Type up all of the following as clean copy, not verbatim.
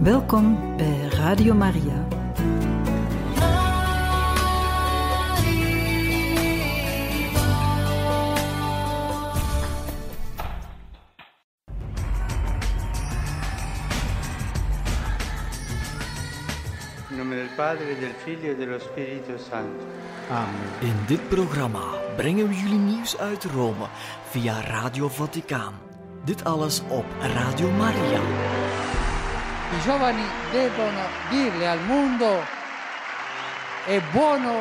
Welkom bij Radio Maria. In nome del Padre, del Figlio e dello Spirito Santo. Amen. In dit programma brengen we jullie nieuws uit Rome via Radio Vaticaan. Dit alles op Radio Maria. I giovani devono dirle al mondo: è buono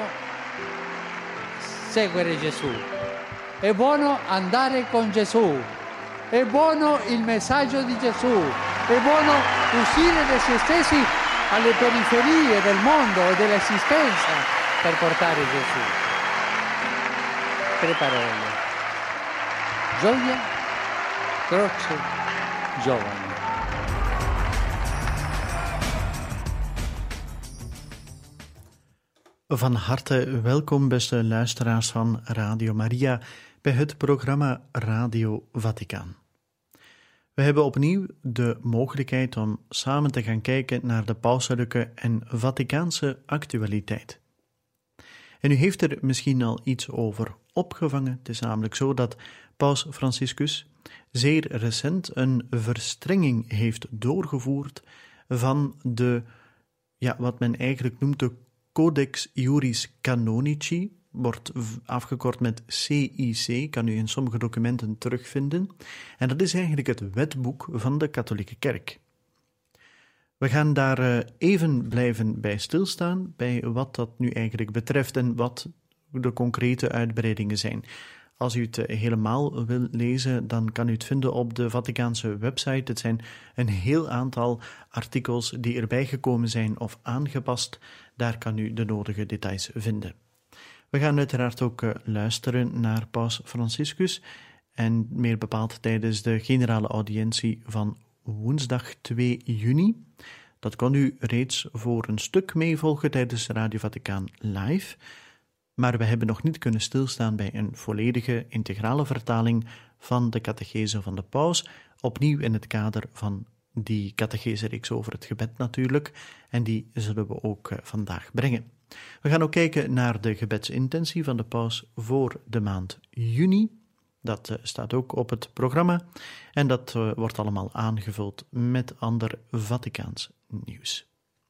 seguire Gesù, è buono andare con Gesù, è buono il messaggio di Gesù, è buono uscire da se stessi alle periferie del mondo e dell'esistenza per portare Gesù. Tre parole: gioia, croce, giovani. Van harte welkom, beste luisteraars van Radio Maria, bij het programma Radio Vaticaan. We hebben opnieuw de mogelijkheid om samen te gaan kijken naar de pauselijke en Vaticaanse actualiteit. En u heeft er misschien al iets over opgevangen. Het is namelijk zo dat Paus Franciscus zeer recent een verstrenging heeft doorgevoerd van de, wat men eigenlijk noemt de Codex Iuris Canonici, wordt afgekort met CIC, kan u in sommige documenten terugvinden. En dat is eigenlijk het wetboek van de katholieke kerk. We gaan daar even blijven bij stilstaan, bij wat dat nu eigenlijk betreft en wat de concrete uitbreidingen zijn. Als u het helemaal wil lezen, dan kan u het vinden op de Vaticaanse website. Het zijn een heel aantal artikels die erbij gekomen zijn of aangepast. Daar kan u de nodige details vinden. We gaan uiteraard ook luisteren naar Paus Franciscus en meer bepaald tijdens de generale audiëntie van woensdag 2 juni. Dat kon u reeds voor een stuk meevolgen tijdens Radio Vaticaan Live. Maar we hebben nog niet kunnen stilstaan bij een volledige, integrale vertaling van de catechese van de paus, opnieuw in het kader van die catechese-reeks over het gebed natuurlijk, en die zullen we ook vandaag brengen. We gaan ook kijken naar de gebedsintentie van de paus voor de maand juni. Dat staat ook op het programma en dat wordt allemaal aangevuld met ander Vaticaans nieuws.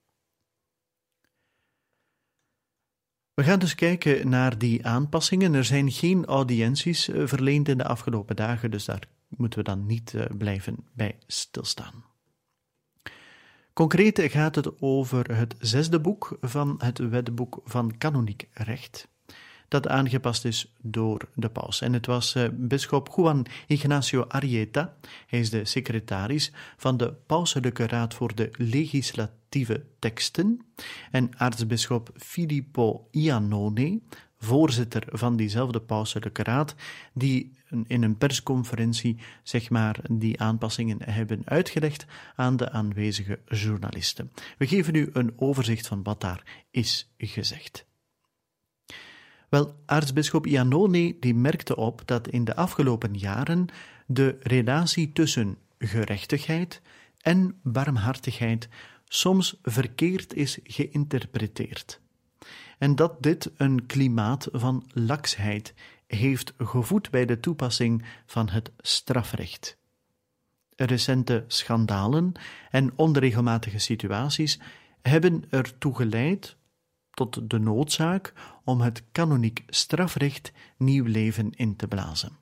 We gaan dus kijken naar die aanpassingen. Er zijn geen audiënties verleend in de afgelopen dagen, dus daar moeten we dan niet blijven bij stilstaan. Concreet gaat het over het 6e boek van het wetboek van kanoniek recht, dat aangepast is door de paus. En het was bisschop Juan Ignacio Arrieta, hij is de secretaris van de Pauselijke Raad voor de Legislatieve Teksten, en aartsbisschop Filippo Iannone, voorzitter van diezelfde Pauselijke Raad, die in een persconferentie die aanpassingen hebben uitgelegd aan de aanwezige journalisten. We geven u een overzicht van wat daar is gezegd. Wel, aartsbisschop Iannone die merkte op dat in de afgelopen jaren de relatie tussen gerechtigheid en barmhartigheid soms verkeerd is geïnterpreteerd. En dat dit een klimaat van laksheid heeft gevoed bij de toepassing van het strafrecht. Recente schandalen en onregelmatige situaties hebben ertoe geleid tot de noodzaak om het kanoniek strafrecht nieuw leven in te blazen.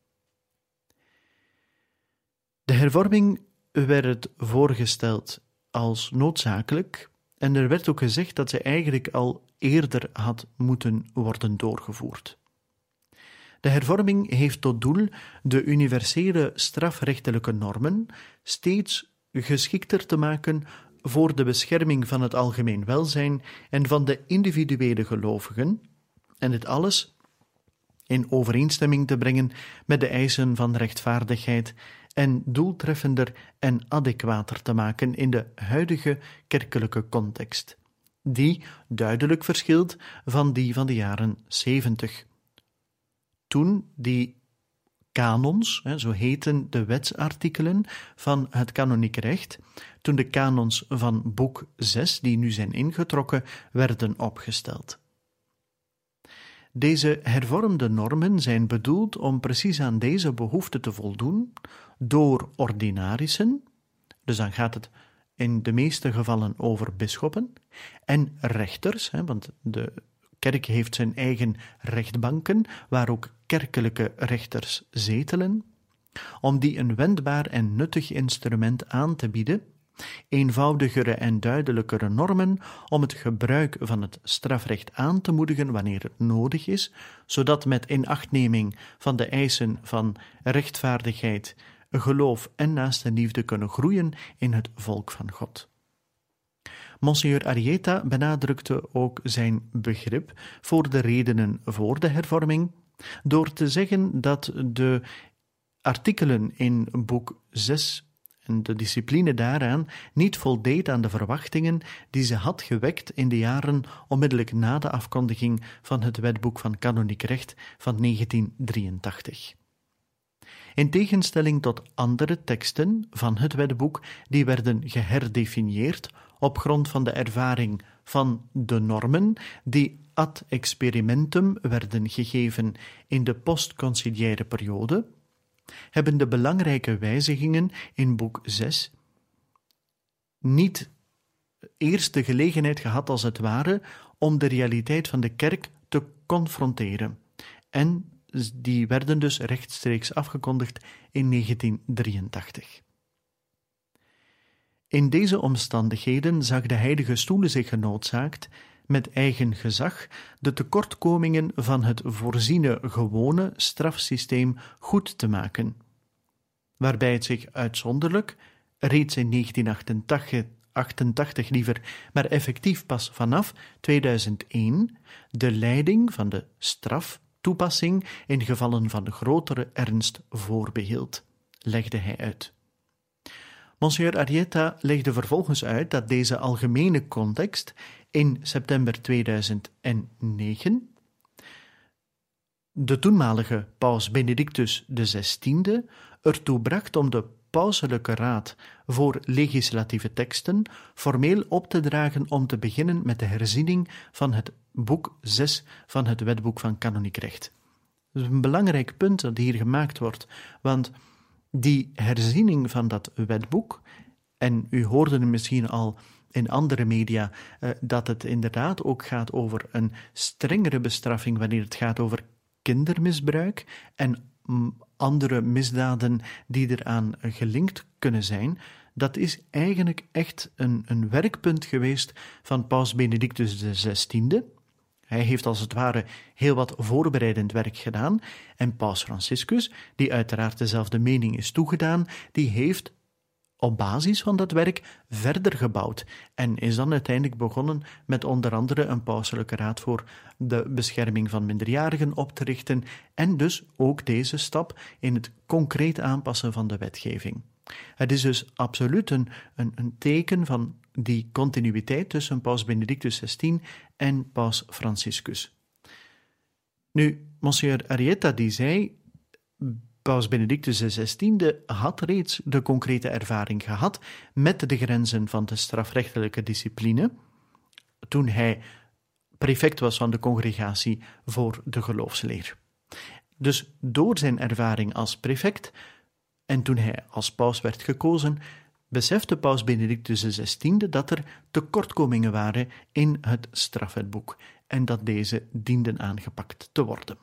De hervorming werd voorgesteld als noodzakelijk en er werd ook gezegd dat ze eigenlijk al eerder had moeten worden doorgevoerd. De hervorming heeft tot doel de universele strafrechtelijke normen steeds geschikter te maken voor de bescherming van het algemeen welzijn en van de individuele gelovigen, en dit alles in overeenstemming te brengen met de eisen van rechtvaardigheid en doeltreffender en adequater te maken in de huidige kerkelijke context, die duidelijk verschilt van die van de jaren 70. Toen die kanons, zo heten de wetsartikelen van het kanoniek recht, toen de kanons van boek 6, die nu zijn ingetrokken, werden opgesteld. Deze hervormde normen zijn bedoeld om precies aan deze behoefte te voldoen door ordinarissen, dus dan gaat het in de meeste gevallen over bisschoppen, en rechters, want de kerk heeft zijn eigen rechtbanken, waar ook kerkelijke rechters zetelen, om die een wendbaar en nuttig instrument aan te bieden, eenvoudigere en duidelijkere normen om het gebruik van het strafrecht aan te moedigen wanneer het nodig is, zodat met inachtneming van de eisen van rechtvaardigheid, geloof en naastenliefde kunnen groeien in het volk van God. Monsignor Arrieta benadrukte ook zijn begrip voor de redenen voor de hervorming, door te zeggen dat de artikelen in boek 6 en de discipline daaraan niet voldeed aan de verwachtingen die ze had gewekt in de jaren onmiddellijk na de afkondiging van het wetboek van kanoniek recht van 1983. In tegenstelling tot andere teksten van het wetboek, die werden geherdefinieerd op grond van de ervaring van de normen die ad experimentum werden gegeven in de postconciliaire periode, hebben de belangrijke wijzigingen in boek 6 niet eerst de gelegenheid gehad, als het ware, om de realiteit van de kerk te confronteren. En die werden dus rechtstreeks afgekondigd in 1983. In deze omstandigheden zag de Heilige Stoel zich genoodzaakt met eigen gezag de tekortkomingen van het voorziene gewone strafsysteem goed te maken, waarbij het zich uitzonderlijk, reeds in 1988 liever, maar effectief pas vanaf 2001, de leiding van de straftoepassing in gevallen van grotere ernst voorbehield, legde hij uit. Monsignor Arrieta legde vervolgens uit dat deze algemene context in september 2009 de toenmalige paus Benedictus XVI ertoe bracht om de pauselijke raad voor legislatieve teksten formeel op te dragen om te beginnen met de herziening van het boek 6 van het wetboek van kanoniek recht. Dat is een belangrijk punt dat hier gemaakt wordt, want die herziening van dat wetboek, en u hoorde misschien al in andere media dat het inderdaad ook gaat over een strengere bestraffing wanneer het gaat over kindermisbruik en andere misdaden die eraan gelinkt kunnen zijn, dat is eigenlijk echt een werkpunt geweest van paus Benedictus XVI. Hij heeft als het ware heel wat voorbereidend werk gedaan en paus Franciscus, die uiteraard dezelfde mening is toegedaan, die heeft op basis van dat werk verder gebouwd en is dan uiteindelijk begonnen met onder andere een pauselijke raad voor de bescherming van minderjarigen op te richten en dus ook deze stap in het concreet aanpassen van de wetgeving. Het is dus absoluut een teken van die continuïteit tussen paus Benedictus XVI en paus Franciscus. Nu, Monsignor Arrieta die zei, paus Benedictus XVI had reeds de concrete ervaring gehad met de grenzen van de strafrechtelijke discipline toen hij prefect was van de Congregatie voor de Geloofsleer. Dus door zijn ervaring als prefect en toen hij als paus werd gekozen, besefte paus Benedictus XVI dat er tekortkomingen waren in het strafwetboek en dat deze dienden aangepakt te worden.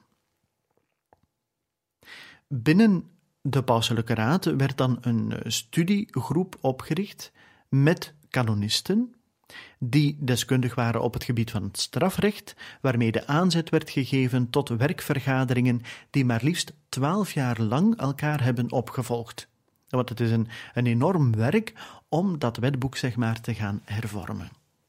Binnen de pauselijke raad werd dan een studiegroep opgericht met kanonisten die deskundig waren op het gebied van het strafrecht, waarmee de aanzet werd gegeven tot werkvergaderingen die maar liefst 12 jaar lang elkaar hebben opgevolgd. Want het is een enorm werk om dat wetboek te gaan hervormen.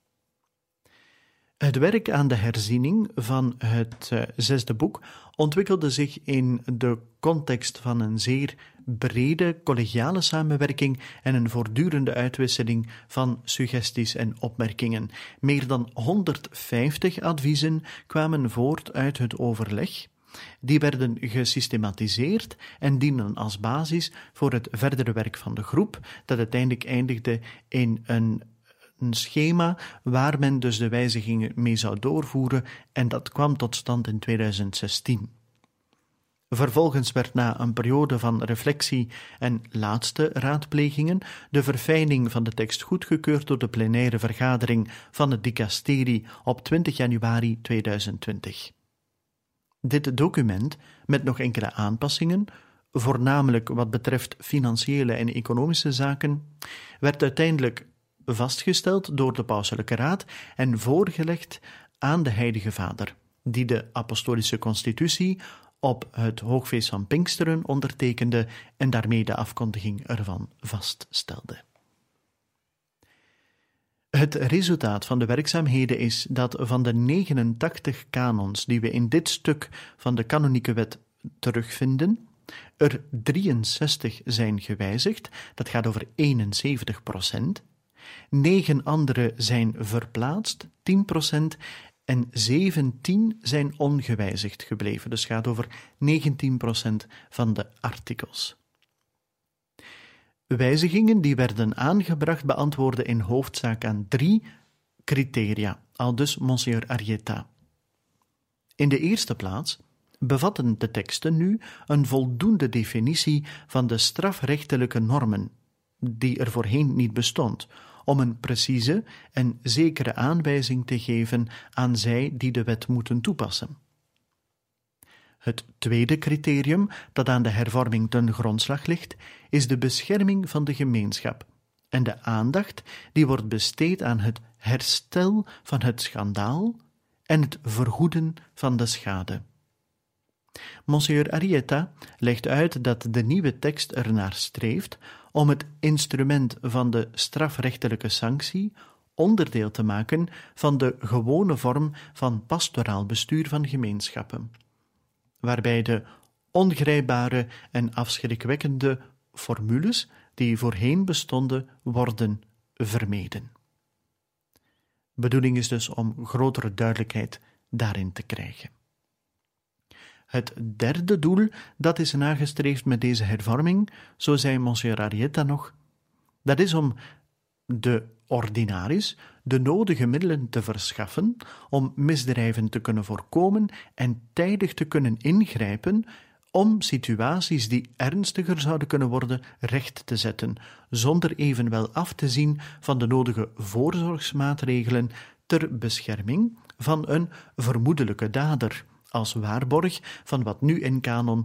Het werk aan de herziening van het zesde boek ontwikkelde zich in de context van een zeer brede collegiale samenwerking en een voortdurende uitwisseling van suggesties en opmerkingen. Meer dan 150 adviezen kwamen voort uit het overleg Die werden gesystematiseerd en dienen als basis voor het verdere werk van de groep, dat uiteindelijk eindigde in een schema waar men dus de wijzigingen mee zou doorvoeren, en dat kwam tot stand in 2016. Vervolgens werd na een periode van reflectie en laatste raadplegingen de verfijning van de tekst goedgekeurd door de plenaire vergadering van het dicasterie op 20 januari 2020. Dit document, met nog enkele aanpassingen, voornamelijk wat betreft financiële en economische zaken, werd uiteindelijk vastgesteld door de Pauselijke Raad en voorgelegd aan de Heilige Vader, die de apostolische constitutie op het hoogfeest van Pinksteren ondertekende en daarmee de afkondiging ervan vaststelde. Het resultaat van de werkzaamheden is dat van de 89 kanons die we in dit stuk van de kanonieke wet terugvinden, er 63 zijn gewijzigd, dat gaat over 71%, 9 andere zijn verplaatst, 10%, en 17 zijn ongewijzigd gebleven, dus gaat over 19% van de artikels. Wijzigingen die werden aangebracht beantwoorden in hoofdzaak aan 3 criteria, aldus Monseigneur Arrieta. In de eerste plaats bevatten de teksten nu een voldoende definitie van de strafrechtelijke normen, die er voorheen niet bestond, om een precieze en zekere aanwijzing te geven aan zij die de wet moeten toepassen. Het tweede criterium dat aan de hervorming ten grondslag ligt, is de bescherming van de gemeenschap en de aandacht die wordt besteed aan het herstel van het schandaal en het vergoeden van de schade. Monseigneur Arrieta legt uit dat de nieuwe tekst ernaar streeft om het instrument van de strafrechtelijke sanctie onderdeel te maken van de gewone vorm van pastoraal bestuur van gemeenschappen, waarbij de ongrijpbare en afschrikwekkende formules die voorheen bestonden worden vermeden. Bedoeling is dus om grotere duidelijkheid daarin te krijgen. Het derde doel dat is nagestreefd met deze hervorming, zo zei Monseigneur Arrieta nog, dat is om de ordinaris de nodige middelen te verschaffen om misdrijven te kunnen voorkomen en tijdig te kunnen ingrijpen om situaties die ernstiger zouden kunnen worden recht te zetten, zonder evenwel af te zien van de nodige voorzorgsmaatregelen ter bescherming van een vermoedelijke dader, als waarborg van wat nu in kanon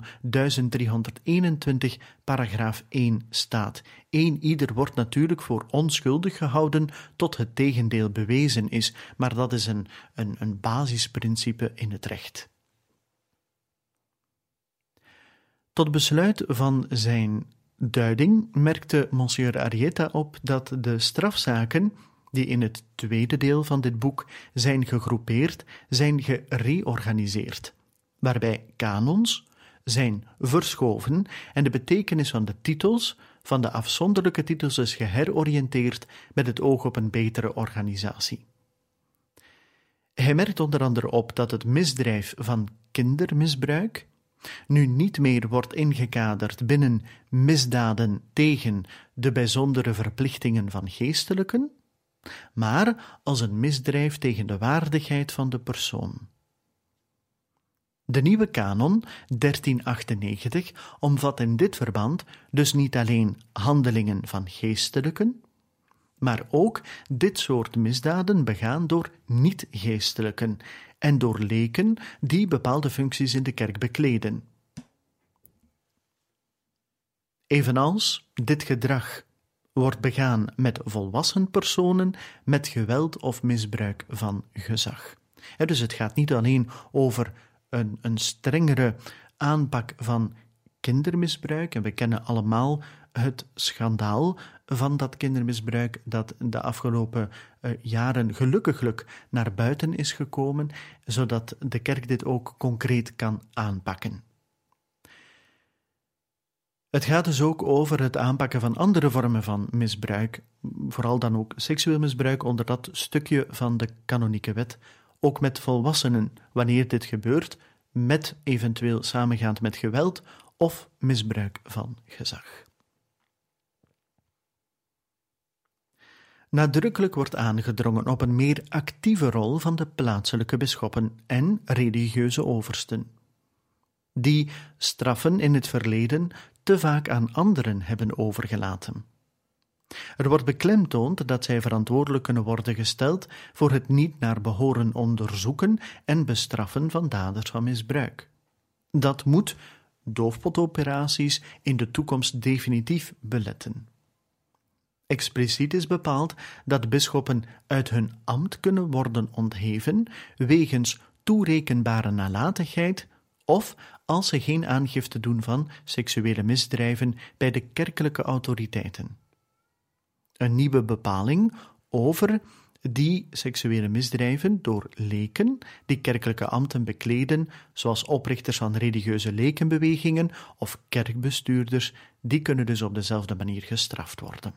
1321 paragraaf 1 staat. Ieder wordt natuurlijk voor onschuldig gehouden tot het tegendeel bewezen is, maar dat is een basisprincipe in het recht. Tot besluit van zijn duiding merkte Monseigneur Arrieta op dat de strafzaken die in het tweede deel van dit boek zijn gegroepeerd, zijn gereorganiseerd, waarbij kanons zijn verschoven en de betekenis van de titels, van de afzonderlijke titels is geheroriënteerd met het oog op een betere organisatie. Hij merkt onder andere op dat het misdrijf van kindermisbruik nu niet meer wordt ingekaderd binnen misdaden tegen de bijzondere verplichtingen van geestelijken, maar als een misdrijf tegen de waardigheid van de persoon. De nieuwe kanon 1398 omvat in dit verband dus niet alleen handelingen van geestelijken, maar ook dit soort misdaden begaan door niet-geestelijken en door leken die bepaalde functies in de kerk bekleden. Evenals dit gedrag wordt begaan met volwassen personen met geweld of misbruik van gezag. Dus het gaat niet alleen over een strengere aanpak van kindermisbruik, en we kennen allemaal het schandaal van dat kindermisbruik dat de afgelopen jaren gelukkiglijk naar buiten is gekomen, zodat de kerk dit ook concreet kan aanpakken. Het gaat dus ook over het aanpakken van andere vormen van misbruik, vooral dan ook seksueel misbruik onder dat stukje van de kanonieke wet, ook met volwassenen, wanneer dit gebeurt, met eventueel samengaand met geweld of misbruik van gezag. Nadrukkelijk wordt aangedrongen op een meer actieve rol van de plaatselijke bisschoppen en religieuze oversten, die straffen in het verleden te vaak aan anderen hebben overgelaten. Er wordt beklemtoond dat zij verantwoordelijk kunnen worden gesteld voor het niet naar behoren onderzoeken en bestraffen van daders van misbruik. Dat moet doofpotoperaties in de toekomst definitief beletten. Expliciet is bepaald dat bisschoppen uit hun ambt kunnen worden ontheven wegens toerekenbare nalatigheid of als ze geen aangifte doen van seksuele misdrijven bij de kerkelijke autoriteiten. Een nieuwe bepaling over die seksuele misdrijven door leken die kerkelijke ambten bekleden, zoals oprichters van religieuze lekenbewegingen of kerkbestuurders, die kunnen dus op dezelfde manier gestraft worden.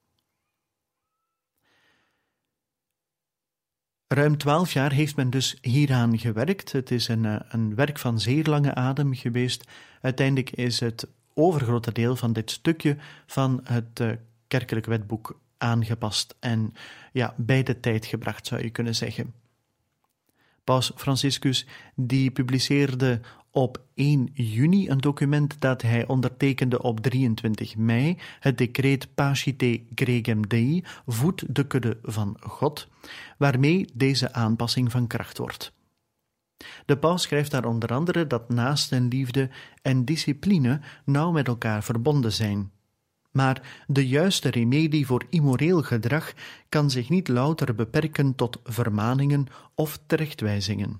Ruim 12 jaar heeft men dus hieraan gewerkt. Het is een werk van zeer lange adem geweest. Uiteindelijk is het overgrote deel van dit stukje van het kerkelijk wetboek aangepast en bij de tijd gebracht, zou je kunnen zeggen. Paus Franciscus die publiceerde op 1 juni een document dat hij ondertekende op 23 mei, het decreet Pacite Gregem Dei, voed de kudde van God, waarmee deze aanpassing van kracht wordt. De paus schrijft daar onder andere dat naastenliefde en discipline nauw met elkaar verbonden zijn. Maar de juiste remedie voor immoreel gedrag kan zich niet louter beperken tot vermaningen of terechtwijzingen.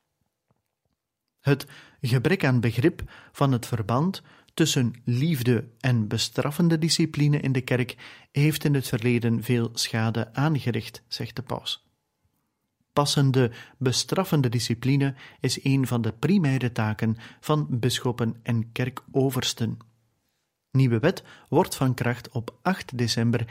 Het gebrek aan begrip van het verband tussen liefde en bestraffende discipline in de kerk heeft in het verleden veel schade aangericht, zegt de paus. Passende bestraffende discipline is een van de primaire taken van bisschoppen en kerkoversten. Nieuwe wet wordt van kracht op 8 december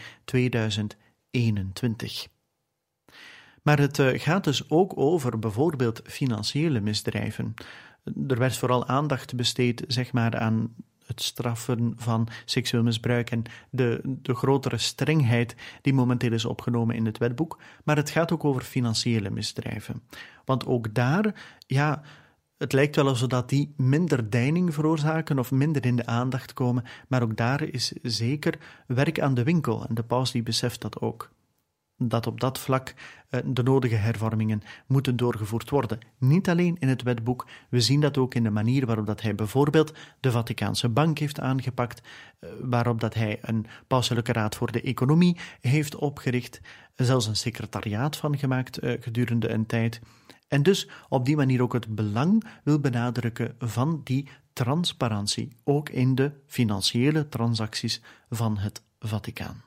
2021. Maar het gaat dus ook over bijvoorbeeld financiële misdrijven. Er werd vooral aandacht besteed, aan het straffen van seksueel misbruik en de grotere strengheid die momenteel is opgenomen in het wetboek. Maar het gaat ook over financiële misdrijven. Want ook daar, het lijkt wel alsof die minder deining veroorzaken of minder in de aandacht komen, maar ook daar is zeker werk aan de winkel. En de paus die beseft dat ook. Dat op dat vlak de nodige hervormingen moeten doorgevoerd worden. Niet alleen in het wetboek, we zien dat ook in de manier waarop dat hij bijvoorbeeld de Vaticaanse Bank heeft aangepakt, waarop dat hij een pauselijke raad voor de economie heeft opgericht, zelfs een secretariaat van gemaakt gedurende een tijd. En dus op die manier ook het belang wil benadrukken van die transparantie, ook in de financiële transacties van het Vaticaan.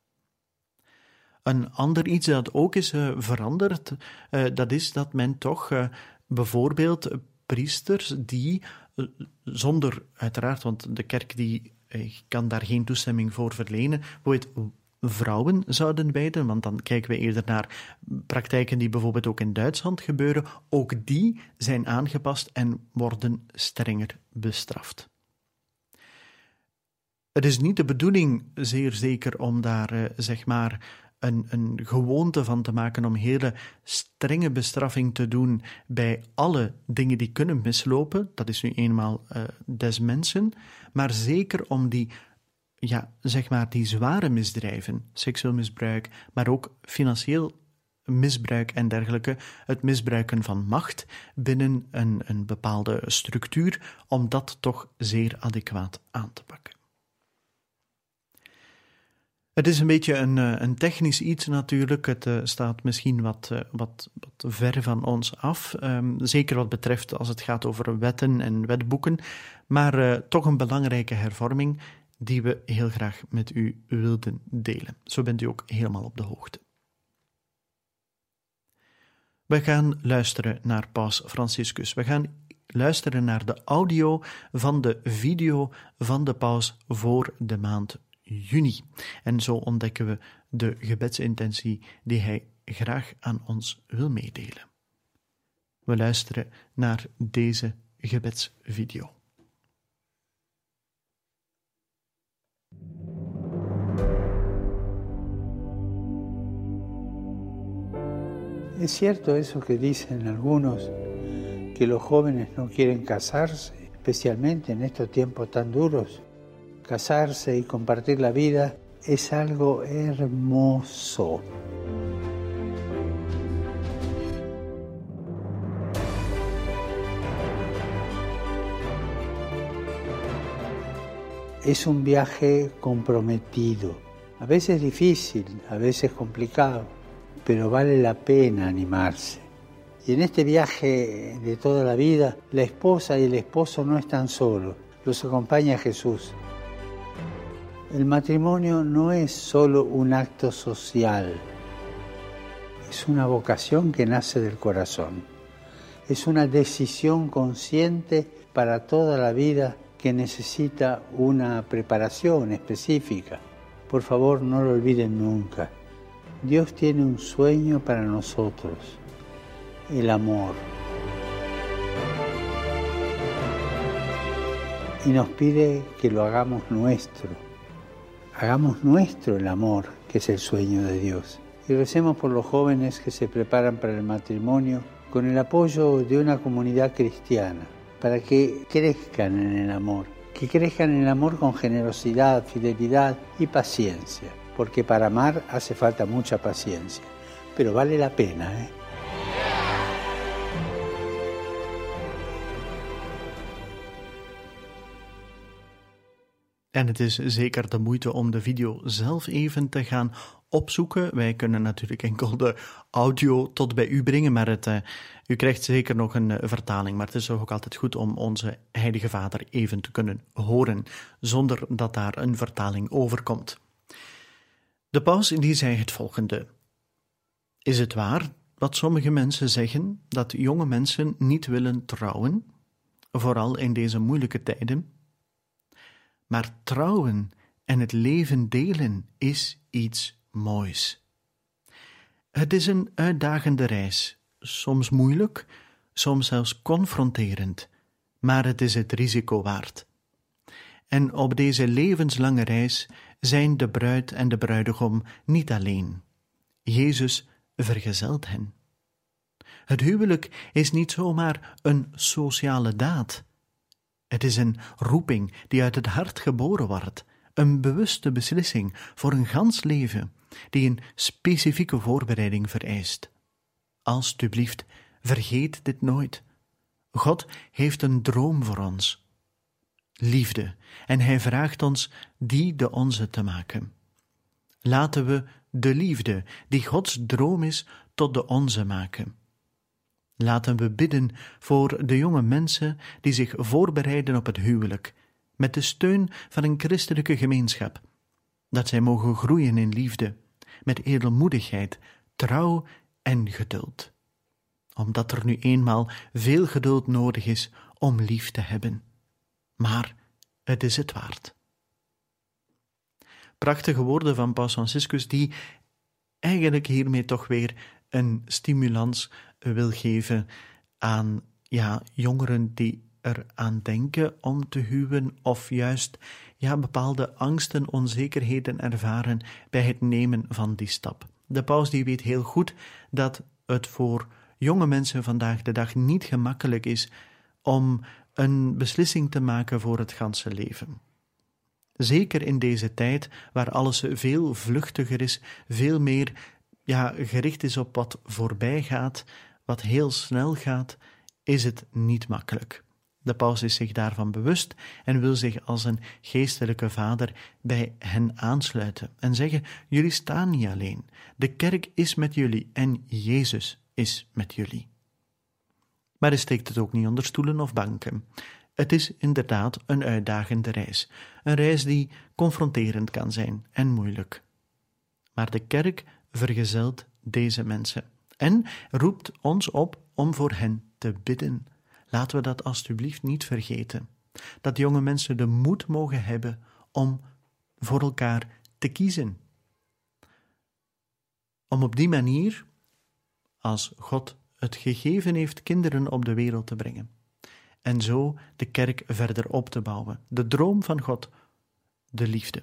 Een ander iets dat ook is veranderd, dat is dat men toch bijvoorbeeld priesters die zonder, uiteraard, want de kerk die kan daar geen toestemming voor verlenen, bijvoorbeeld vrouwen zouden wijden, want dan kijken we eerder naar praktijken die bijvoorbeeld ook in Duitsland gebeuren, ook die zijn aangepast en worden strenger bestraft. Het is niet de bedoeling, zeer zeker, om daar een gewoonte van te maken om hele strenge bestraffing te doen bij alle dingen die kunnen mislopen. Dat is nu eenmaal des mensen, maar zeker om die zware misdrijven, seksueel misbruik, maar ook financieel misbruik en dergelijke, het misbruiken van macht binnen een bepaalde structuur, om dat toch zeer adequaat aan te pakken. Het is een beetje een technisch iets natuurlijk. Het staat misschien wat ver van ons af. Zeker wat betreft als het gaat over wetten en wetboeken. Maar toch een belangrijke hervorming die we heel graag met u wilden delen. Zo bent u ook helemaal op de hoogte. We gaan luisteren naar Paus Franciscus. We gaan luisteren naar de audio van de video van de paus voor de maand juni. En zo ontdekken we de gebedsintentie die hij graag aan ons wil meedelen. We luisteren naar deze gebedsvideo. Es cierto eso que dicen algunos, que los jóvenes no quieren casarse, especialmente en estos tiempos tan duros. Casarse y compartir la vida es algo hermoso. Es un viaje comprometido, a veces difícil, a veces complicado, pero vale la pena animarse. Y en este viaje de toda la vida, la esposa y el esposo no están solos, los acompaña Jesús. El matrimonio no es solo un acto social, es una vocación que nace del corazón. Es una decisión consciente para toda la vida que necesita una preparación específica. Por favor, no lo olviden nunca. Dios tiene un sueño para nosotros, el amor. Y nos pide que lo hagamos nuestro. Hagamos nuestro el amor, que es el sueño de Dios. Y recemos por los jóvenes que se preparan para el matrimonio con el apoyo de una comunidad cristiana, para que crezcan en el amor, que crezcan en el amor con generosidad, fidelidad y paciencia, porque para amar hace falta mucha paciencia, pero vale la pena, En het is zeker de moeite om de video zelf even te gaan opzoeken. Wij kunnen natuurlijk enkel de audio tot bij u brengen, maar u krijgt zeker nog een vertaling. Maar het is ook altijd goed om onze Heilige Vader even te kunnen horen, zonder dat daar een vertaling over komt. De paus die zei het volgende. Is het waar wat sommige mensen zeggen, dat jonge mensen niet willen trouwen, vooral in deze moeilijke tijden? Maar trouwen en het leven delen is iets moois. Het is een uitdagende reis, soms moeilijk, soms zelfs confronterend, maar het is het risico waard. En op deze levenslange reis zijn de bruid en de bruidegom niet alleen. Jezus vergezelt hen. Het huwelijk is niet zomaar een sociale daad. Het is een roeping die uit het hart geboren wordt, een bewuste beslissing voor een gans leven, die een specifieke voorbereiding vereist. Alsjeblieft, vergeet dit nooit. God heeft een droom voor ons. Liefde, en Hij vraagt ons die de onze te maken. Laten we de liefde, die Gods droom is, tot de onze maken. Laten we bidden voor de jonge mensen die zich voorbereiden op het huwelijk, met de steun van een christelijke gemeenschap, dat zij mogen groeien in liefde, met edelmoedigheid, trouw en geduld. Omdat er nu eenmaal veel geduld nodig is om lief te hebben. Maar het is het waard. Prachtige woorden van Paus Franciscus die eigenlijk hiermee toch weer een stimulans wil geven aan jongeren die eraan denken om te huwen of juist bepaalde angsten, onzekerheden ervaren bij het nemen van die stap. De paus die weet heel goed dat het voor jonge mensen vandaag de dag niet gemakkelijk is om een beslissing te maken voor het ganse leven. Zeker in deze tijd waar alles veel vluchtiger is, veel meer gericht is op wat voorbij gaat, wat heel snel gaat, is het niet makkelijk. De paus is zich daarvan bewust en wil zich als een geestelijke vader bij hen aansluiten en zeggen, jullie staan niet alleen, de kerk is met jullie en Jezus is met jullie. Maar hij steekt het ook niet onder stoelen of banken. Het is inderdaad een uitdagende reis, een reis die confronterend kan zijn en moeilijk. Maar de kerk vergezelt deze mensen en roept ons op om voor hen te bidden. Laten we dat alstublieft niet vergeten. Dat jonge mensen de moed mogen hebben om voor elkaar te kiezen. Om op die manier, als God het gegeven heeft, kinderen op de wereld te brengen. en zo de kerk verder op te bouwen. De droom van God, de liefde.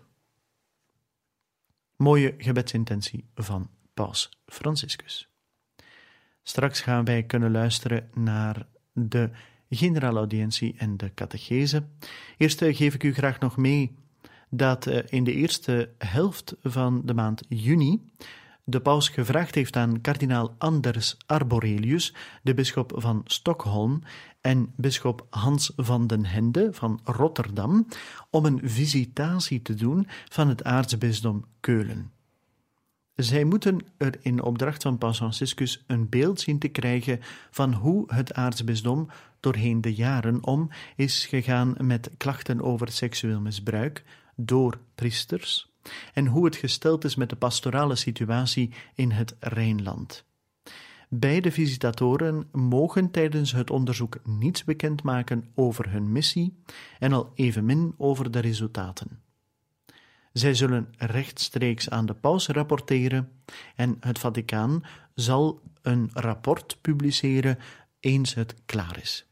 Mooie gebedsintentie van Paus Franciscus. Straks gaan wij kunnen luisteren naar de generale audiëntie en de catechese. Eerst geef ik u graag nog mee dat in de eerste helft van de maand juni de paus gevraagd heeft aan kardinaal Anders Arborelius, de bisschop van Stockholm, en bisschop Hans van den Hende van Rotterdam, om een visitatie te doen van het aartsbisdom Keulen. Zij moeten er in opdracht van paus Franciscus een beeld zien te krijgen van hoe het aartsbisdom doorheen de jaren om is gegaan met klachten over seksueel misbruik door priesters en hoe het gesteld is met de pastorale situatie in het Rijnland. Beide visitatoren mogen tijdens het onderzoek niets bekendmaken over hun missie en al evenmin over de resultaten. Zij zullen rechtstreeks aan de paus rapporteren en het Vaticaan zal een rapport publiceren eens het klaar is.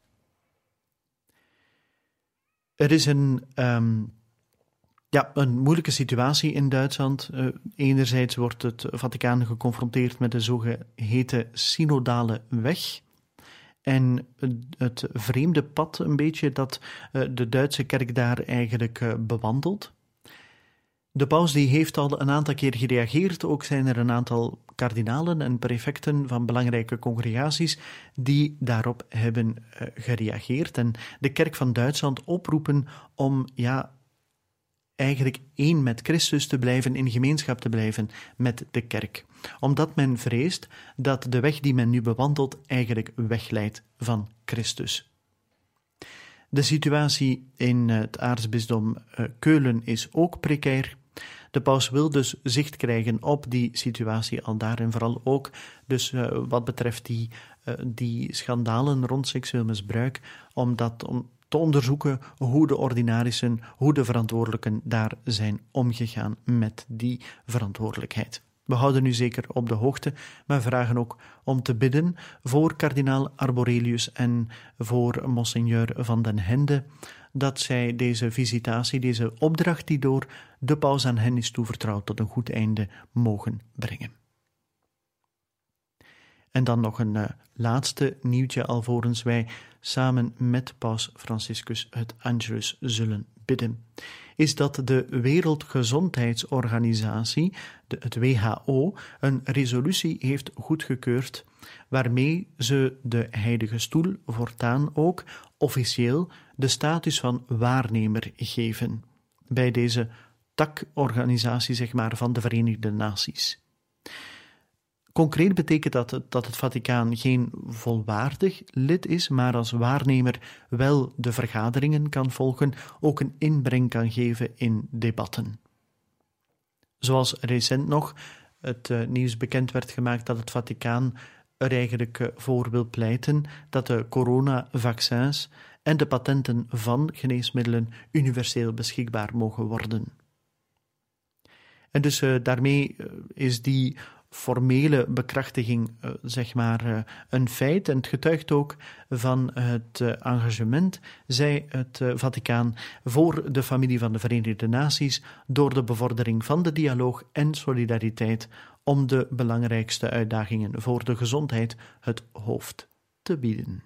Er is een moeilijke situatie in Duitsland. Enerzijds wordt het Vaticaan geconfronteerd met de zogeheten synodale weg en het vreemde pad een beetje dat de Duitse kerk daar eigenlijk bewandelt. De paus die heeft al een aantal keer gereageerd, ook zijn er een aantal kardinalen en prefecten van belangrijke congregaties die daarop hebben gereageerd en de kerk van Duitsland oproepen om eigenlijk één met Christus te blijven, in gemeenschap te blijven met de kerk. Omdat men vreest dat de weg die men nu bewandelt eigenlijk wegleidt van Christus. De situatie in het aartsbisdom Keulen is ook precair. De paus wil dus zicht krijgen op die situatie al daar en vooral ook dus wat betreft die schandalen rond seksueel misbruik, om te onderzoeken hoe de ordinarissen, hoe de verantwoordelijken daar zijn omgegaan met die verantwoordelijkheid. We houden u zeker op de hoogte, maar vragen ook om te bidden voor kardinaal Arborelius en voor monseigneur van den Hende, dat zij deze visitatie, deze opdracht die door de paus aan hen is toevertrouwd, tot een goed einde mogen brengen. En dan nog een laatste nieuwtje alvorens wij samen met paus Franciscus het Angelus zullen bidden, is dat de Wereldgezondheidsorganisatie, het WHO, een resolutie heeft goedgekeurd waarmee ze de Heilige Stoel voortaan ook officieel de status van waarnemer geven bij deze takorganisatie, van de Verenigde Naties. Concreet betekent dat het Vaticaan geen volwaardig lid is, maar als waarnemer wel de vergaderingen kan volgen, ook een inbreng kan geven in debatten. Zoals recent nog het nieuws bekend werd gemaakt dat het Vaticaan er eigenlijk voor wil pleiten dat de coronavaccins en de patenten van geneesmiddelen universeel beschikbaar mogen worden. En dus daarmee is die formele bekrachtiging een feit en het getuigt ook van het engagement, zei het Vaticaan, voor de familie van de Verenigde Naties door de bevordering van de dialoog en solidariteit om de belangrijkste uitdagingen voor de gezondheid het hoofd te bieden.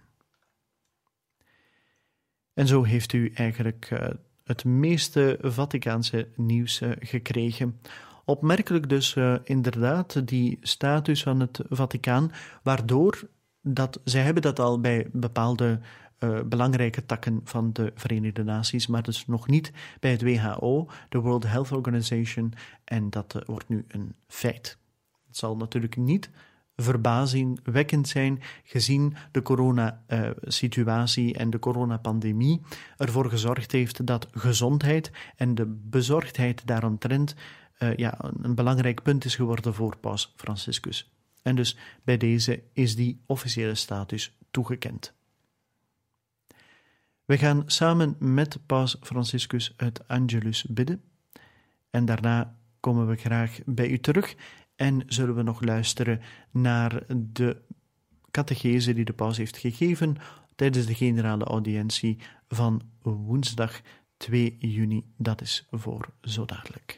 En zo heeft u eigenlijk het meeste Vaticaanse nieuws gekregen. Opmerkelijk dus inderdaad die status van het Vaticaan, waardoor zij hebben dat al bij bepaalde belangrijke takken van de Verenigde Naties, maar dus nog niet bij het WHO, de World Health Organization, en dat wordt nu een feit. Het zal natuurlijk niet verbazingwekkend zijn, gezien de coronasituatie en de coronapandemie ervoor gezorgd heeft dat gezondheid en de bezorgdheid daaromtrent een belangrijk punt is geworden voor paus Franciscus. En dus bij deze is die officiële status toegekend. We gaan samen met paus Franciscus het Angelus bidden en daarna komen we graag bij u terug en zullen we nog luisteren naar de catechese die de paus heeft gegeven tijdens de generale audiëntie van woensdag 2 juni. Dat is voor zo dadelijk.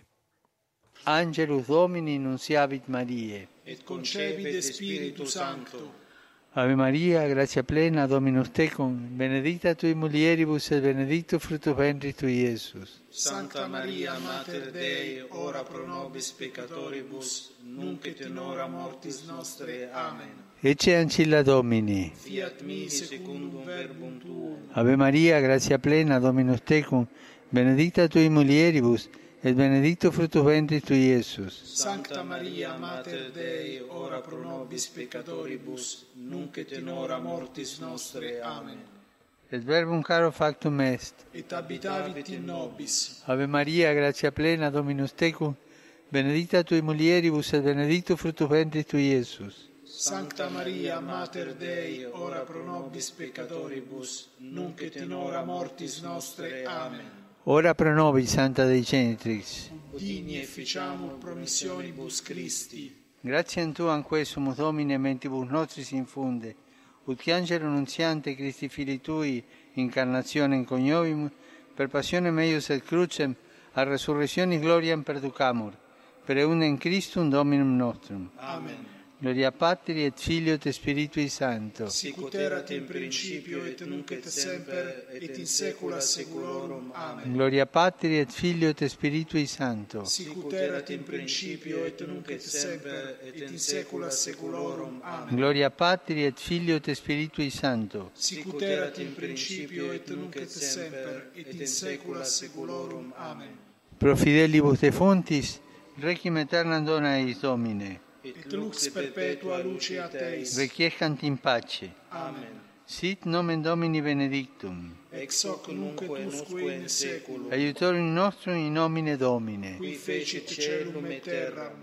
Angelus Domini nunciavit Mariae. Et concepit Spiritus Sancto. Ave Maria, gratia plena, Dominus tecum, benedicta tui mulieribus et benedictus fructus ventris tui, Iesus. Santa Maria, Mater Dei, ora pro nobis peccatoribus, nunc et in hora mortis nostre. Amen. Ecce ancilla Domini. Fiat mi secundum verbum tuum. Ave Maria, gratia plena, Dominus tecum, benedicta tui mulieribus, et benedictus fructus ventris tui, Iesus. Sancta Maria, Mater Dei, ora pro nobis peccatoribus, nunc et in hora mortis nostre. Amen. Et verbum caro factum est. Et habitavit in nobis. Ave Maria, gratia plena, Dominus tecum, benedicta tui mulieribus, et benedictus fructus ventris tui, Iesus. Sancta Maria, Mater Dei, ora pro nobis peccatoribus, nunc et in hora mortis nostre. Amen. Ora pro nobis, Santa Dei Genitrix. Digni efficiamur promissionibus Christi. Gratiam Tuam quesumus Domine mentibus nostris infunde, ut angelo nuntiante Christi Filii Tui, incarnationem coniovimus, per passionem eius et crucem, a resurrectionis gloriam perducamur, per eundem Christum Dominum nostrum. Amen. Gloria Patri et Filio et Spiritui Sancto. Sicut erat in principio et nunc et semper et in saecula saeculorum. Amen. Gloria Patri et Filio et Spiritui Sancto. Sicut erat in principio et nunc et semper et in saecula saeculorum. Amen. Gloria Patri et Filio et Spiritui Sancto. Sicut erat in principio et nunc et semper et in saecula saeculorum. Amen. Pro fidelibus defuntis, requiem aeternam dona eis Domine. Et lux perpetua luceat eis. Requiescant in pace. Amen. Sit nomen Domini benedictum. Ex hoc nunc et usque in saeculum. Aiutorium nostrum in nomine Domine. Qui fecit caelum et terram.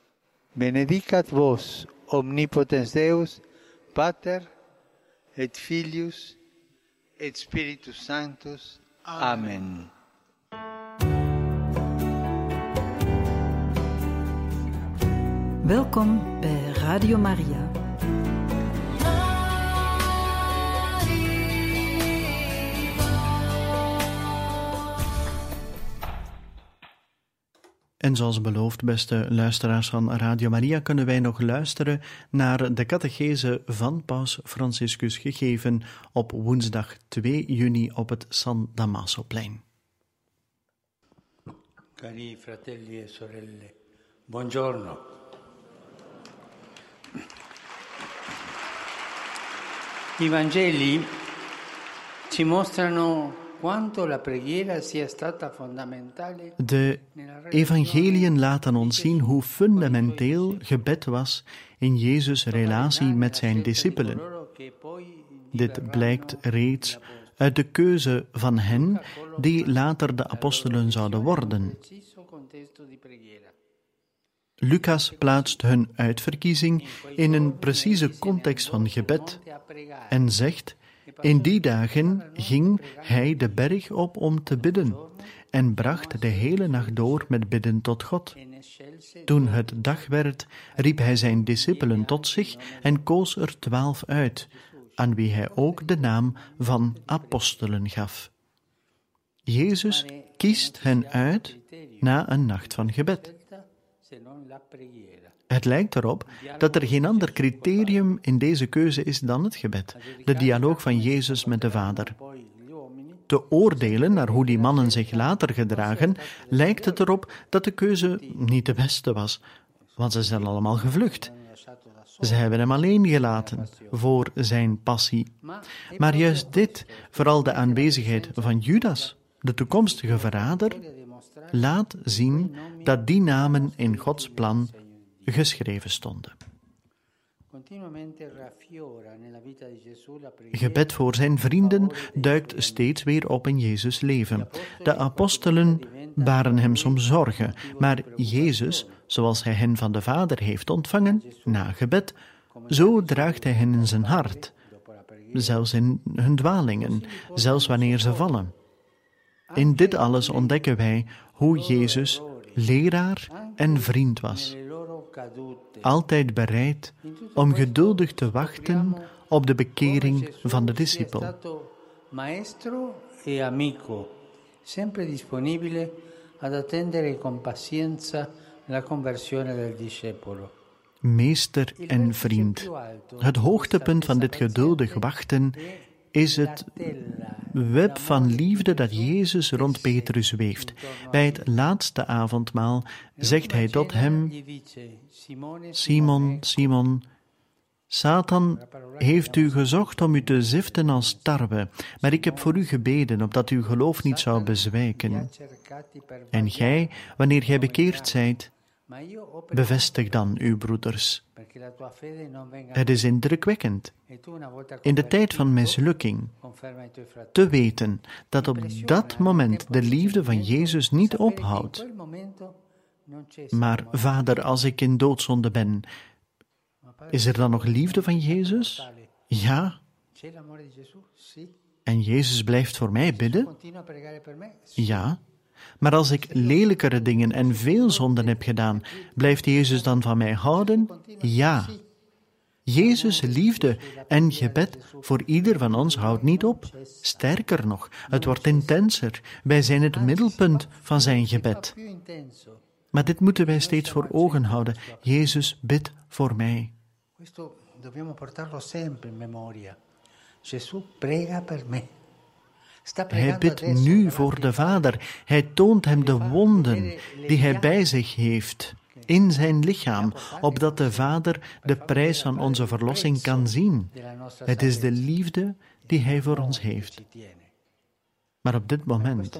Benedicat vos, omnipotens Deus, Pater, et Filius, et Spiritus Sanctus. Amen. Welkom bij Radio Maria. En zoals beloofd, beste luisteraars van Radio Maria, kunnen wij nog luisteren naar de catechese van Paus Franciscus, gegeven op woensdag 2 juni op het San Damaso-plein. Cari fratelli e sorelle, buongiorno. I Vangeli ci mostrano quanto la preghiera sia stata fondamentale. De evangeliën laten ons zien hoe fundamenteel gebed was in Jezus' relatie met zijn discipelen. Dit blijkt reeds uit de keuze van hen die later de apostelen zouden worden. Lucas plaatst hun uitverkiezing in een precieze context van gebed en zegt: in die dagen ging hij de berg op om te bidden en bracht de hele nacht door met bidden tot God. Toen het dag werd, riep hij zijn discipelen tot zich en koos er 12 uit, aan wie hij ook de naam van apostelen gaf. Jezus kiest hen uit na een nacht van gebed. Het lijkt erop dat er geen ander criterium in deze keuze is dan het gebed, de dialoog van Jezus met de Vader. Te oordelen naar hoe die mannen zich later gedragen, lijkt het erop dat de keuze niet de beste was, want ze zijn allemaal gevlucht. Ze hebben hem alleen gelaten voor zijn passie. Maar juist dit, vooral de aanwezigheid van Judas, de toekomstige verrader, laat zien dat die namen in Gods plan geschreven stonden. Gebed voor zijn vrienden duikt steeds weer op in Jezus' leven. De apostelen baren hem soms zorgen, maar Jezus, zoals hij hen van de Vader heeft ontvangen, na gebed, zo draagt hij hen in zijn hart, zelfs in hun dwalingen, zelfs wanneer ze vallen. In dit alles ontdekken wij hoe Jezus leraar en vriend was. Altijd bereid om geduldig te wachten op de bekering van de discipel. Maestro e amico, sempre disponibile ad attendere con pazienza la conversione del discepolo. Meester en vriend. Het hoogtepunt van dit geduldig wachten is het web van liefde dat Jezus rond Petrus weeft. Bij het laatste avondmaal zegt hij tot hem: Simon, Simon, Satan heeft u gezocht om u te ziften als tarwe, maar ik heb voor u gebeden, opdat uw geloof niet zou bezwijken. En gij, wanneer gij bekeerd zijt, bevestig dan uw broeders. Het is indrukwekkend, in de tijd van mislukking, te weten dat op dat moment de liefde van Jezus niet ophoudt. Maar Vader, als ik in doodzonde ben, is er dan nog liefde van Jezus? Ja. En Jezus blijft voor mij bidden? Ja. Maar als ik lelijkere dingen en veel zonden heb gedaan, blijft Jezus dan van mij houden? Ja. Jezus' liefde en gebed voor ieder van ons houdt niet op. Sterker nog, het wordt intenser. Wij zijn het middelpunt van zijn gebed. Maar dit moeten wij steeds voor ogen houden. Jezus bidt voor mij. Questo dobbiamo portarlo sempre in memoria. Gesù prega per me. Hij bidt nu voor de Vader. Hij toont hem de wonden die hij bij zich heeft in zijn lichaam, opdat de Vader de prijs van onze verlossing kan zien. Het is de liefde die hij voor ons heeft. Maar op dit moment,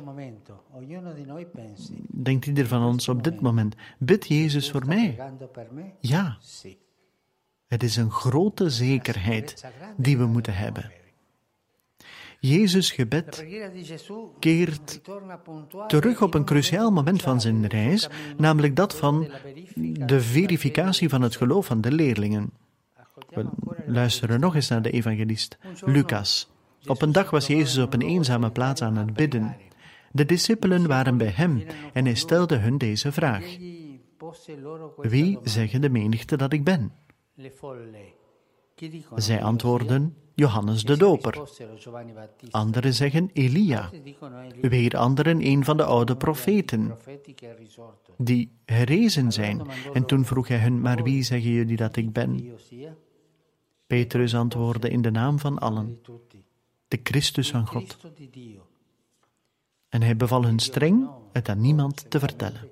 denkt ieder van ons op dit moment, bidt Jezus voor mij? Ja. Het is een grote zekerheid die we moeten hebben. Jezus' gebed keert terug op een cruciaal moment van zijn reis, namelijk dat van de verificatie van het geloof van de leerlingen. We luisteren nog eens naar de evangelist Lucas. Op een dag was Jezus op een eenzame plaats aan het bidden. De discipelen waren bij hem en hij stelde hun deze vraag: Wie zeggen de menigte dat ik ben? Zij antwoorden: Johannes de Doper. Anderen zeggen Elia. Weer anderen een van de oude profeten, die herrezen zijn. En toen vroeg hij hun: Maar wie zeggen jullie dat ik ben? Petrus antwoordde in de naam van allen: de Christus van God. En hij beval hun streng het aan niemand te vertellen.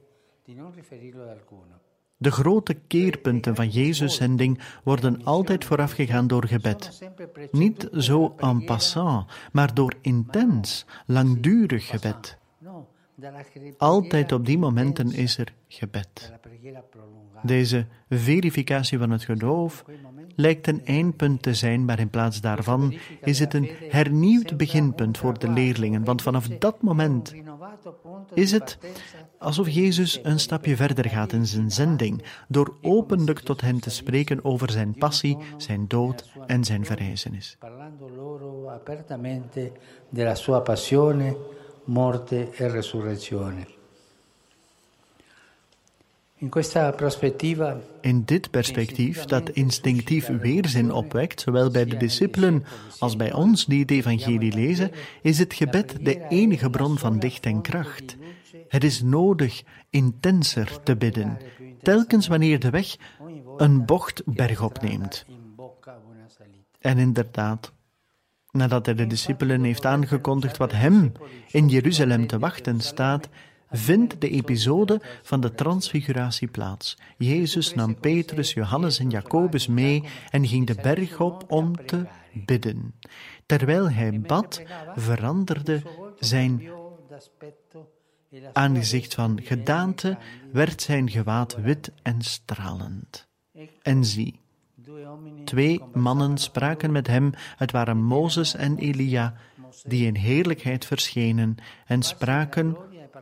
De grote keerpunten van Jezus' zending worden altijd voorafgegaan door gebed. Niet zo en passant, maar door intens, langdurig gebed. Altijd op die momenten is er gebed. Deze verificatie van het geloof lijkt een eindpunt te zijn, maar in plaats daarvan is het een hernieuwd beginpunt voor de leerlingen, want vanaf dat moment is het alsof Jezus een stapje verder gaat in zijn zending, door openlijk tot hen te spreken over zijn passie, zijn dood en zijn verrijzenis. Parlando loro apertamente della sua passione, morte e resurrezione. In dit perspectief, dat instinctief weerzin opwekt, zowel bij de discipelen als bij ons die het evangelie lezen, is het gebed de enige bron van licht en kracht. Het is nodig intenser te bidden, telkens wanneer de weg een bocht bergop neemt. En inderdaad, nadat hij de discipelen heeft aangekondigd wat hem in Jeruzalem te wachten staat, vindt de episode van de transfiguratie plaats. Jezus nam Petrus, Johannes en Jacobus mee en ging de berg op om te bidden. Terwijl hij bad, veranderde zijn aangezicht van gedaante, werd zijn gewaad wit en stralend. En zie, 2 mannen spraken met hem, het waren Mozes en Elia, die in heerlijkheid verschenen en spraken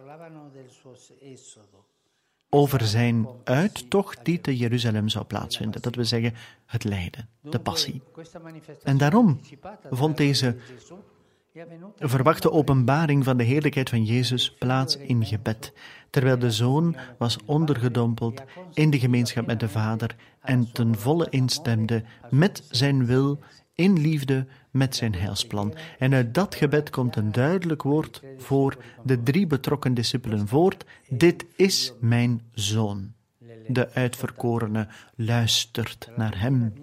over zijn uittocht die te Jeruzalem zou plaatsvinden. Dat wil zeggen, het lijden, de passie. En daarom vond deze verwachte openbaring van de heerlijkheid van Jezus plaats in gebed, terwijl de Zoon was ondergedompeld in de gemeenschap met de Vader en ten volle instemde met zijn wil in liefde met zijn heilsplan. En uit dat gebed komt een duidelijk woord voor de 3 betrokken discipelen voort. Dit is mijn zoon. De uitverkorene luistert naar hem.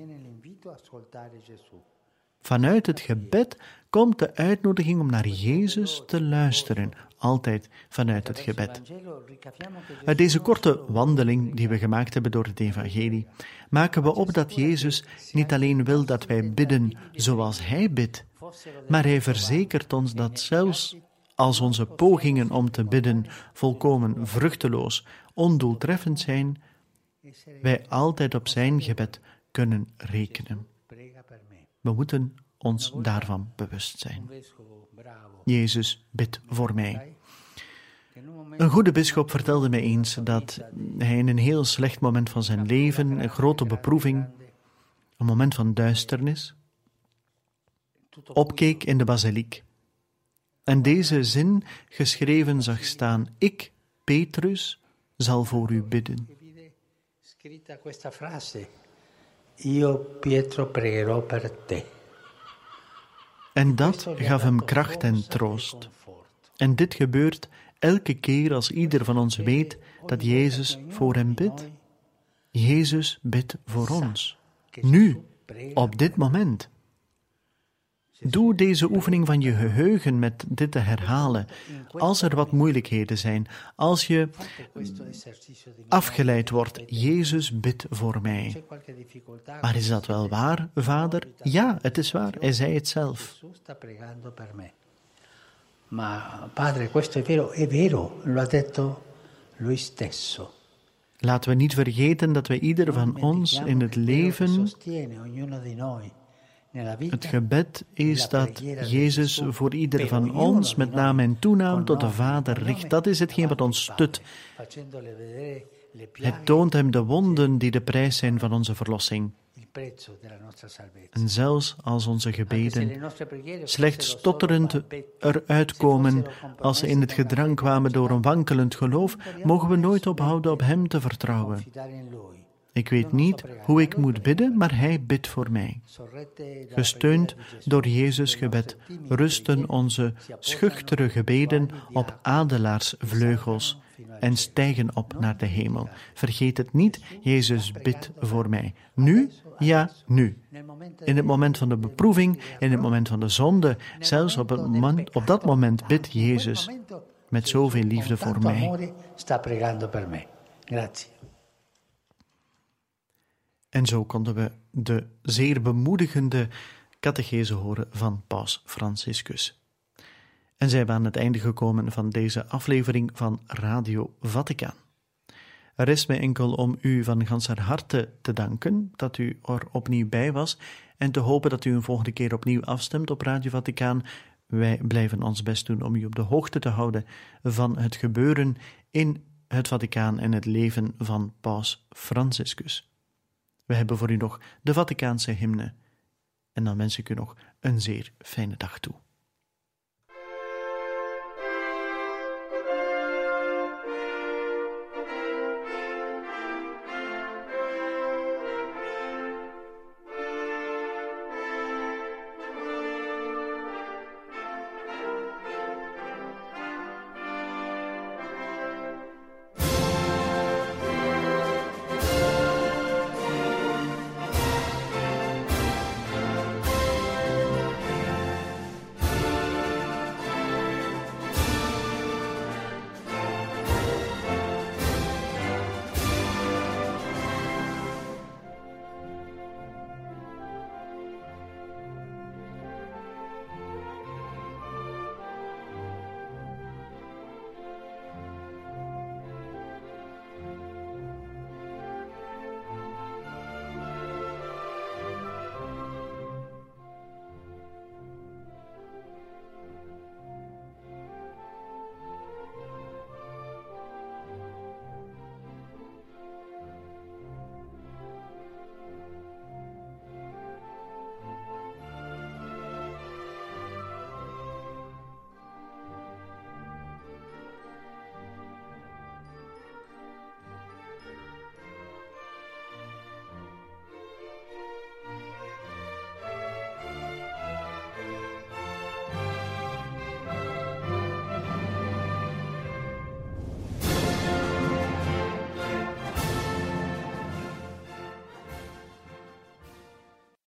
Vanuit het gebed komt de uitnodiging om naar Jezus te luisteren. Altijd vanuit het gebed. Uit deze korte wandeling die we gemaakt hebben door het evangelie, maken we op dat Jezus niet alleen wil dat wij bidden zoals Hij bidt, maar Hij verzekert ons dat zelfs als onze pogingen om te bidden volkomen vruchteloos, ondoeltreffend zijn, wij altijd op zijn gebed kunnen rekenen. We moeten ons daarvan bewust zijn. Jezus bidt voor mij. Een goede bisschop vertelde mij eens dat hij in een heel slecht moment van zijn leven, een grote beproeving, een moment van duisternis, opkeek in de basiliek en deze zin geschreven zag staan: ik, Petrus, zal voor u bidden. Io, Pietro, pregherò per te. En dat gaf hem kracht en troost. En dit gebeurt elke keer als ieder van ons weet dat Jezus voor hem bidt. Jezus bidt voor ons. Nu, op dit moment. Doe deze oefening van je geheugen met dit te herhalen. Als er wat moeilijkheden zijn, als je afgeleid wordt, Jezus bidt voor mij. Maar is dat wel waar, Vader? Ja, het is waar. Hij zei het zelf. Ma Padre, questo è vero, lo ha detto lui stesso. Laten we niet vergeten dat wij ieder van ons in het leven het gebed is dat Jezus voor ieder van ons met naam en toenaam tot de Vader richt. Dat is hetgeen wat ons studt. Het toont hem de wonden die de prijs zijn van onze verlossing. En zelfs als onze gebeden slechts stotterend eruit komen als ze in het gedrang kwamen door een wankelend geloof, mogen we nooit ophouden op hem te vertrouwen. Ik weet niet hoe ik moet bidden, maar hij bidt voor mij. Gesteund door Jezus' gebed rusten onze schuchtere gebeden op adelaarsvleugels en stijgen op naar de hemel. Vergeet het niet, Jezus bidt voor mij. Nu? Ja, nu. In het moment van de beproeving, in het moment van de zonde, zelfs op dat moment bidt Jezus met zoveel liefde voor mij. En zo konden we de zeer bemoedigende catechese horen van Paus Franciscus. En zijn we aan het einde gekomen van deze aflevering van Radio Vaticaan. Er rest mij enkel om u van ganser harte te danken dat u er opnieuw bij was en te hopen dat u een volgende keer opnieuw afstemt op Radio Vaticaan. Wij blijven ons best doen om u op de hoogte te houden van het gebeuren in het Vaticaan en het leven van Paus Franciscus. We hebben voor u nog de Vaticaanse hymne. En dan wens ik u nog een zeer fijne dag toe.